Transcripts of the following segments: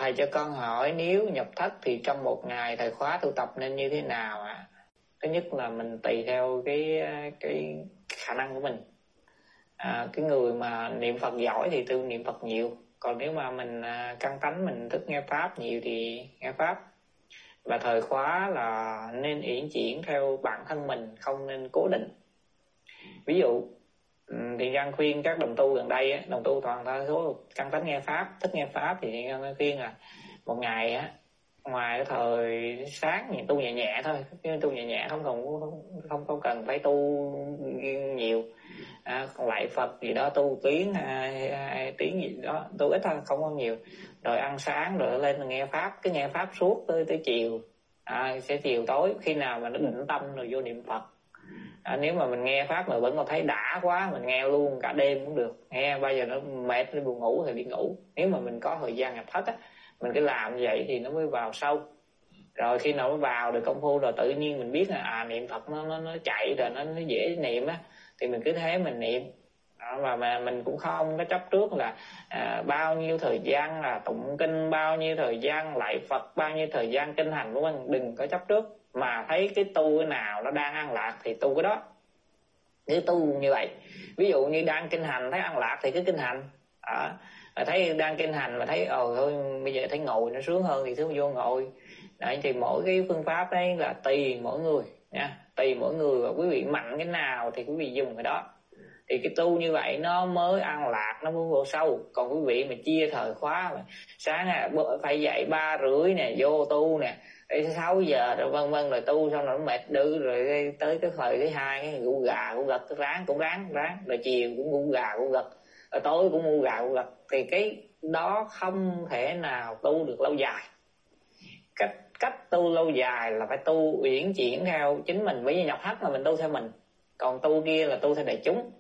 Thầy cho con hỏi nếu nhập thất thì trong một ngày thầy khóa tu tập nên như thế nào ạ? Thứ nhất là mình tùy theo cái khả năng của mình. Cái người mà niệm Phật giỏi thì tu niệm Phật nhiều. Còn nếu mà mình căn tánh mình thích nghe Pháp nhiều thì nghe Pháp. Và thời khóa là nên uyển chuyển theo bản thân mình, không nên cố định. Ví dụ thì Giang khuyên các đồng tu gần đây á, đồng tu toàn đa số căn tánh nghe Pháp, thích nghe Pháp thì Giang khuyên là một ngày á, ngoài cái thời sáng thì tu nhẹ nhẹ thôi, tu nhẹ nhẹ không cần phải tu nhiều. Còn lại Phật gì đó tu tiếng hai tiếng gì đó tu ít thôi, không có nhiều. Rồi ăn sáng rồi lên nghe Pháp, cứ nghe Pháp suốt tới chiều, sẽ chiều tối khi nào mà nó định tâm rồi vô niệm Phật. Nếu mà mình nghe Pháp mà vẫn còn thấy đã quá, mình nghe luôn cả đêm cũng được, nghe bao giờ nó mệt nó buồn ngủ thì đi ngủ. Nếu mà mình có thời gian nhập thất á, mình cứ làm như vậy thì nó mới vào sâu. Rồi khi nào nó vào được công phu rồi tự nhiên mình biết là niệm Phật nó chạy rồi nó dễ niệm á, thì mình cứ thế mình niệm. Mà mình cũng không có chấp trước là bao nhiêu thời gian là tụng kinh, bao nhiêu thời gian lạy Phật, bao nhiêu thời gian kinh hành của mình. Đừng có chấp trước, mà thấy cái tu cái nào nó đang an lạc thì tu cái đó, cứ tu như vậy. Ví dụ như đang kinh hành thấy an lạc thì cứ kinh hành. Mà thấy đang kinh hành mà thấy thôi bây giờ thấy ngồi nó sướng hơn thì cứ vô ngồi. Đấy, thì mỗi cái phương pháp đấy là tùy mỗi người nha, tùy mỗi người, và quý vị mạnh cái nào thì quý vị dùng cái đó. Thì cái tu như vậy nó mới an lạc, nó mới vô sâu. Còn quý vị mà chia thời khóa mà sáng phải dậy 3:30 nè vô tu nè, 6 giờ rồi vân vân, rồi tu xong rồi nó mệt đứ, rồi tới cái thời thứ hai cái gù gà gù gật, ráng rồi chiều cũng gù gà gù gật, rồi tối cũng gù gà gù gật, thì cái đó không thể nào tu được lâu dài. Cách tu lâu dài là phải tu uyển chuyển theo chính mình. Bởi vì nhập thất là mình tu theo mình, còn tu kia là tu theo đại chúng.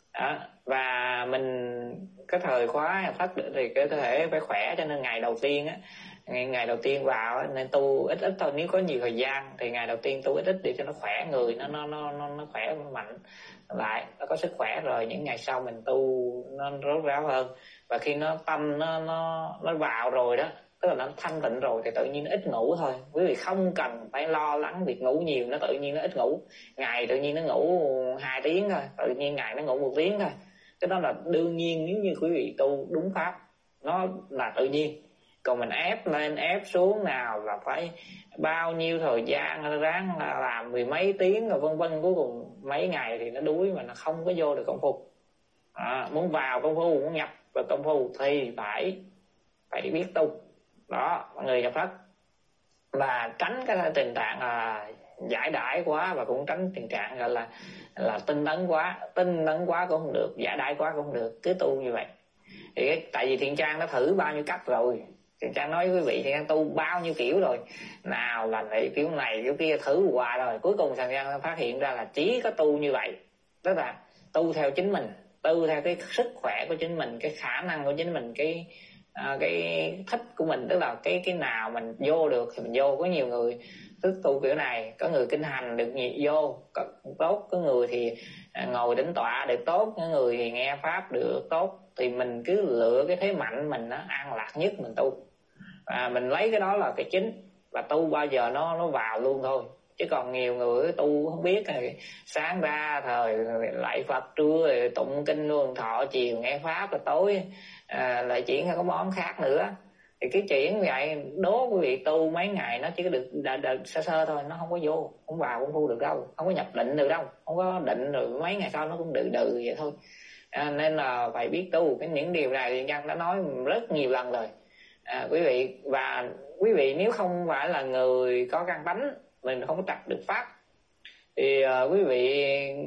Và mình cái thời khóa nhập thất thì cái thể phải khỏe, cho nên ngày đầu tiên á, ngày đầu tiên vào á, nên tu ít thôi. Nếu có nhiều thời gian thì ngày đầu tiên tu ít để cho nó khỏe người, nó khỏe mạnh lại, nó có sức khỏe. Rồi những ngày sau mình tu nó rốt ráo hơn, và khi nó tâm nó vào rồi đó, tức là nó thanh tịnh rồi, thì tự nhiên nó ít ngủ thôi. Quý vị không cần phải lo lắng việc ngủ nhiều, nó tự nhiên nó ít ngủ. Ngày tự nhiên nó ngủ 2 tiếng thôi, tự nhiên ngày nó ngủ 1 tiếng thôi. Cái đó là đương nhiên nếu như quý vị tu đúng pháp, nó là tự nhiên. Còn mình ép lên ép xuống nào là phải bao nhiêu thời gian ráng làm 10 mấy tiếng rồi vân vân, cuối cùng mấy ngày thì nó đuối mà nó không có vô được công phu. Muốn vào công phu, muốn nhập vào công phu thì phải biết tu. Đó, mọi người nhập thất và tránh cái tình trạng giải đãi quá, và cũng tránh tình trạng gọi là tinh tấn quá cũng không được, giải đãi quá cũng không được, cứ tu như vậy. Thì tại vì Thiện Trang đã thử bao nhiêu cách rồi, Thiện Trang nói với quý vị Thiện Trang tu bao nhiêu kiểu rồi, nào là kiểu này kiểu kia thử hoài rồi, cuối cùng Thiện Trang phát hiện ra là chỉ có tu như vậy, tức là tu theo chính mình, tu theo cái sức khỏe của chính mình, cái khả năng của chính mình, cái thích của mình, tức là cái nào mình vô được thì mình vô. Có nhiều người thức tu kiểu này, có người kinh hành được nhiều vô tốt, có người thì ngồi đỉnh tọa được tốt, có người thì nghe pháp được tốt. Thì mình cứ lựa cái thế mạnh mình nó an lạc nhất mình tu, và mình lấy cái đó là cái chính, và tu bao giờ nó vào luôn thôi. Chứ còn nhiều người tu không biết, sáng ra thời lạy Phật, trưa rồi tụng kinh luôn, thọ chiều nghe pháp, rồi tối lại chuyển sang có món khác nữa. Thì cái chuyện như vậy đố quý vị tu mấy ngày nó chỉ có được sơ sơ thôi, nó không có vô, không vào công phu được đâu, không có nhập định được đâu, không có định rồi mấy ngày sau nó cũng đừ vậy thôi. Nên là phải biết tu. Những điều này thì Nhân đã nói rất nhiều lần rồi quý vị. Và quý vị nếu không phải là người có căn tánh, mình không có tập được pháp, thì quý vị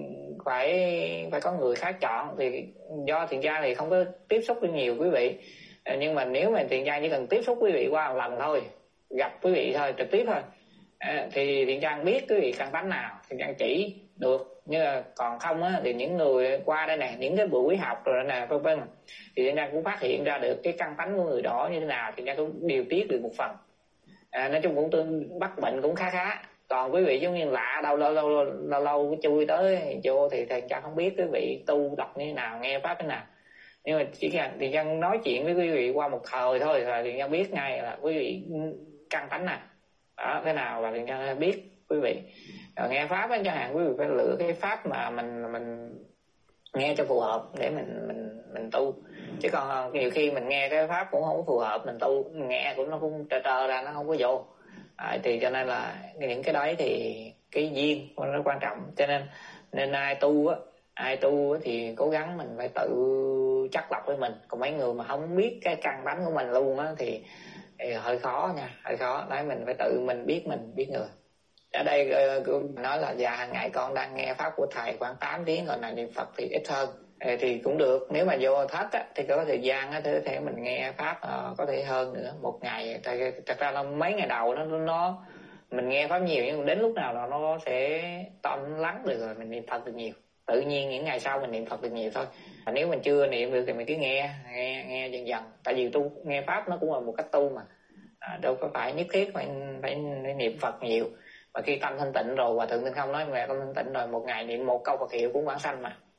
phải có người khác chọn. Thì do Thiện Trang thì không có tiếp xúc với nhiều quý vị, nhưng mà nếu mà Thiện Trang chỉ cần tiếp xúc quý vị qua một lần thôi, gặp quý vị thôi, trực tiếp thôi, thì Thiện Trang biết quý vị căn tánh nào, Thiện Trang chỉ được. Nhưng mà còn không á, thì những người qua đây nè, những cái buổi học rồi nè vân vân, thì Thiện Trang cũng phát hiện ra được cái căn tánh của người đó như thế nào, Thiện Trang cũng điều tiết được một phần. Nói chung cũng bắt bệnh cũng khá. Còn quý vị giống như lạ lâu cái chui tới vô thì Thiện Trang không biết quý vị tu đọc như thế nào, nghe pháp thế nào. Nhưng mà chỉ cần Thiện Nhân nói chuyện với quý vị qua một thời thôi là Thiện Nhân biết ngay là quý vị căn tánh nào đó thế nào, là Thiện Nhân biết quý vị. Rồi nghe pháp á, chẳng hạn quý vị phải lựa cái pháp mà mình nghe cho phù hợp để mình tu. Chứ còn nhiều khi mình nghe cái pháp cũng không có phù hợp mình tu, mình nghe cũng nó cũng trơ ra, nó không có vô. Thì cho nên là những cái đấy thì cái duyên nó quan trọng. Cho nên ai tu á thì cố gắng mình phải tự chắc lọc với mình. Còn mấy người mà không biết cái căn tánh của mình luôn á thì hơi khó nha, hơi khó. Đấy, mình phải tự mình biết người. Ở đây nói là dạ hàng ngày con đang nghe pháp của thầy khoảng 8 tiếng, còn là niệm Phật thì ít hơn. Thì cũng được, nếu mà vô thách á, thì có thời gian á, thì mình nghe pháp có thể hơn nữa. Một ngày thật ra là mấy ngày đầu nó mình nghe pháp nhiều, nhưng đến lúc nào là nó sẽ tâm lắng được rồi mình niệm Phật được nhiều. Tự nhiên những ngày sau mình niệm Phật được nhiều thôi. Nếu mình chưa niệm được thì mình cứ nghe dần dần. Tại vì tu nghe pháp nó cũng là một cách tu mà, đâu có phải nhất thiết phải niệm Phật nhiều. Và khi tâm thanh tịnh rồi, Hòa Thượng Tinh Không nói mẹ tâm thanh tịnh rồi, một ngày niệm một câu Phật hiệu cũng vãng sanh mà.